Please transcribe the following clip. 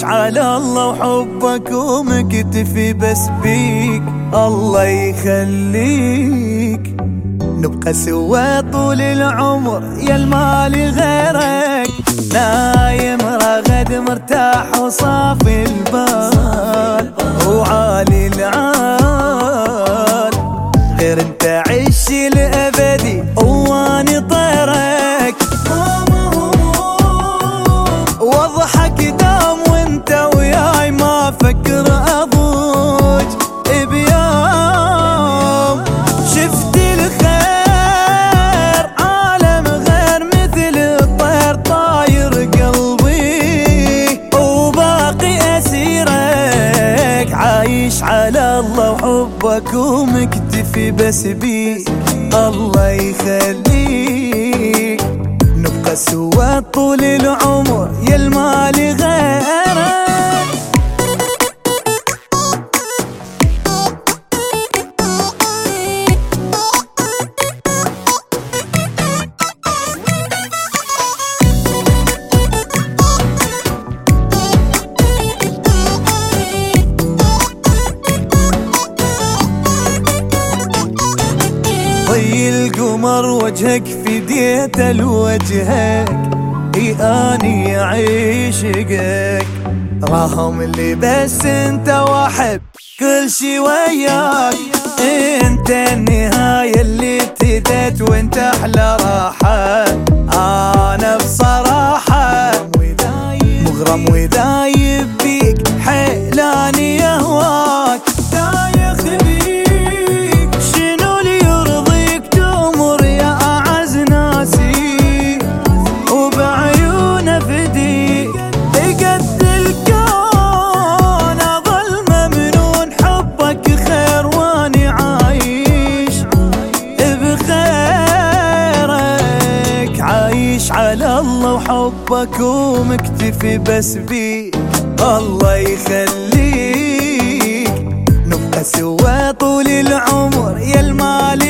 عايش على الله وحبك ومكتفي بس بيك، الله يخليك. نبقى سوا طول العمر يا المالي غيرك، نايم راغد مرتاح وصافي البال وعالي العال. غير انت عيش الابدي واني طيرك، واضحك دام وانت وياي ما فكر اضوج بيوم. شفت الخير عالم غير مثل الطير طاير قلبي وباقي اسيرك، عايش على الله وحبك ومكتفي بس بيك، الله يخليك. نبقى سوا طول العمر يا المالي غيرك. ضي القمر وجهك فديت لوجهك، اي اني عشقك. راهم اللي بس انت واحب كل شي وياك، انت النهاية اللي ابتدت وانت احلى راحة. انا بصراحة مغرم ودايب بيك، حيلاني يهواك دايخ بيك. شنو اللي يرضيك تمر يا اعز ناسي، وبعيون فديك قد الكون. اظل ممنون حبك خير واني عايش بخيرك، عايش على الله وحبك ومكتفي بس بيك، الله يخليك. نبقى سوا طول العمر يا المال